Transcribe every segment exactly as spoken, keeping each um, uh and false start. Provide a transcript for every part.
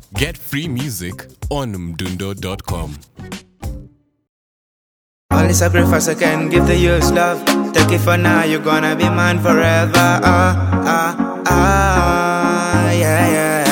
Get free music on mdundo dot com. Only sacrifice I can give the youth love. Take it for now, you're gonna be mine forever. Ah, ah, ah, yeah,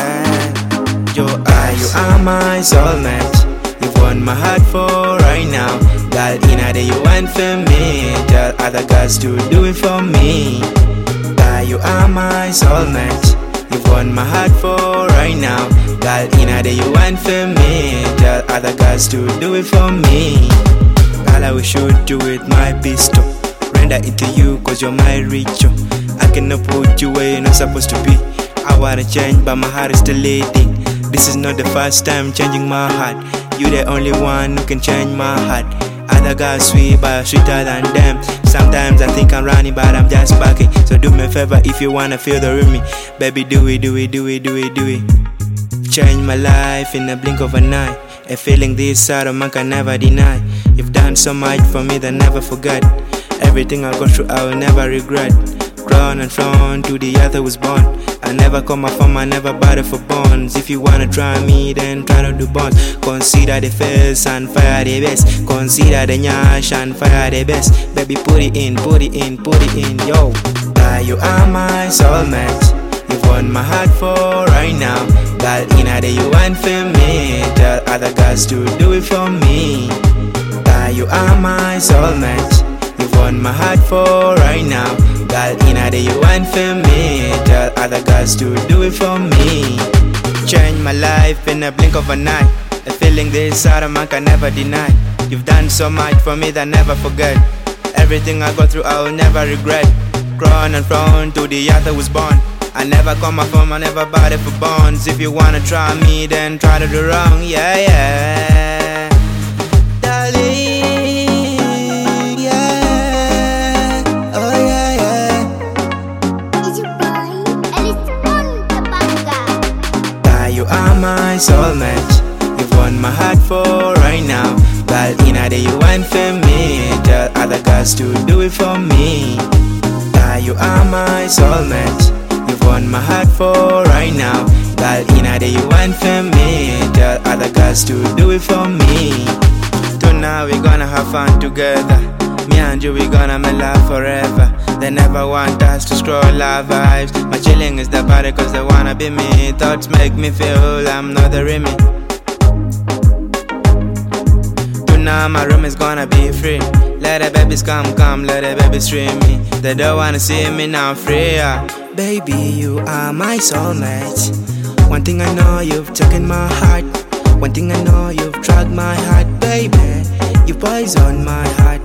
yeah. You are, you are my soulmate. You've won my heart for right now. Girl, in a day you went for me. Tell other guys to do it for me. Girl, you are my soulmate. You've won my heart for right now. Girl, in a day you went for me. Tell other guys to do it for me. Girl, I will shoot you with my pistol. Render it to you cause you're my richer. I cannot put you where you're not supposed to be. I wanna change but my heart is still leading. This is not the first time changing my heart. You the only one who can change my heart. Other guys sweet but I'm sweeter than them. Sometimes I think I'm running but I'm just backing. So do me a favor if you wanna feel the rhythm. Baby do it, do it, do it, do it, do it. Change my life in a blink of an eye. A feeling this side of man can never deny. You've done so much for me that I never forgot. Everything I go through I will never regret. Crown and throne to the other was born. I never call my phone, I never bother for bonds. If you wanna try me, then try to do bonds. Consider the face and fire the best. Consider the nyash and fire the best. Baby, put it in, put it in, put it in, yo. Girl, you are my soulmate. You've won my heart for right now. Girl, in a day you went for me. Tell other guys to do it for me. Girl, you are my soulmate. You've won my heart for right now. Girl, in a day you went for me. Tell other guys to do it for me. Change my life in a blink of an eye. A feeling this out of man can never deny. You've done so much for me that I never forget. Everything I go through I will never regret. Crown and throne to the other was born. I never call my phone, I never bother for bonds. If you wanna try me, then try to do wrong, yeah, yeah. Darling, yeah, oh yeah, yeah. It's your boy, Alice on the banga. Girl, you are my soulmate. You've won my heart for right now. Girl, in a day you went for me. Tell other guys to do it for me. Girl, you are my soulmate. You've won my heart for right now. Girl, in a day you went for me. Tell other guys to do it for me. Tonight we gonna have fun together. Me and you we gonna make love forever. They never want us to scroll our vibes. My chilling is the party cause they wanna be me. Thoughts make me feel I'm not the Remy. Tonight my room is gonna be free. Let the babies come, come, let the babies stream me. They don't wanna see me now free, yeah. Baby, you are my soulmate. One thing I know, you've taken my heart. One thing I know, you've drugged my heart, baby. You poison my heart.